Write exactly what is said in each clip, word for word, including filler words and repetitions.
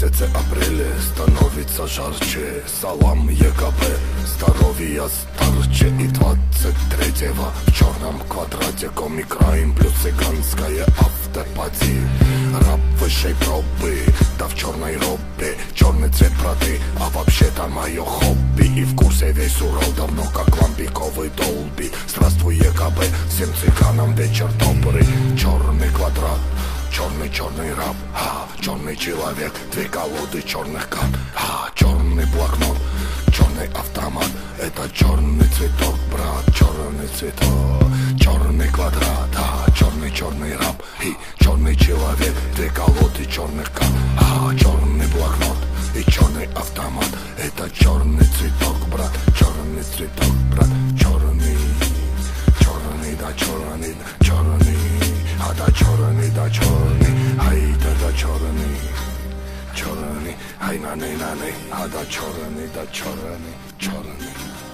месяце апреле становится жарче. Салам ЕКП, здоровья старче. И двадцать третьего в черном квадрате комик-райм плюс цыганская автопати. Раб высшей пробы, да в черной робе. Черный цвет броды, а вообще-то мое хобби. И в курсе весь Урал давно как ламбиковый долби. Здравствуй, ЕКП, всем цыганам вечер добрый. Черный квадрат, черный-черный раб, ха, черный человек, две колоды черных карт, ха, черный блокнот, черный автомат, это черный цветок, брат, черный цветок, черный квадрат, ха, черный-черный раб, и черный человек, две колоды черных карт, ха, черный блокнот и черный автомат, это черный цветок, брат, черный цветок, брат, черный, черный, да черный, черный. А да черный, да черный, ай да да черный, черный, ай на не на не, а да черный, да черный, черный.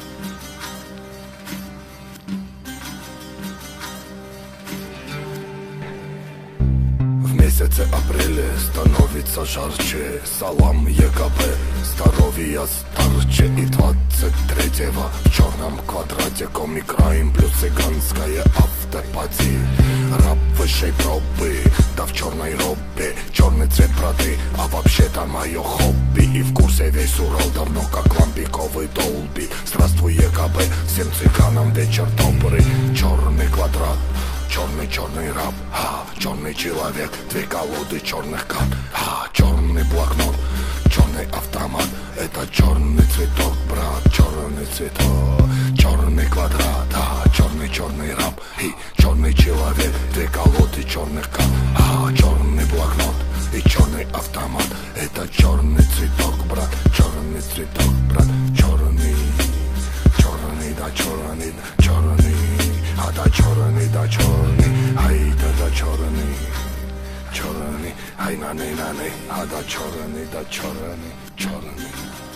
В месяце апреле становится жарче. Салам ЕКП, здоровья старче. И двадцать третьего в черном квадрате комик-райм плюс цыганская автопати. Раб высшей пробы, да в черной робе. Черный цвет броды, а вообще-то мое хобби. И в курсе весь Урал давно как ламбиковый долби. Здравствуй, ЕКП, всем цыганам вечер добрый. Черный квадрат, черный-черный раб, ха, черный человек, две колоды черных карт, ха, черный блокнот, черный автомат, это черный цветок, брат, черный цветок, черный квадрат, ха, черный-черный раб, и черный человек, две колоды черных карт, ха, черный блокнот и черный автомат, это черный цветок, брат, черный цветок, брат, черный, черный, да черный, черный. А да черный, да черный, ай да да черный, черный, ай на не на не, а да черный, да черный, черный.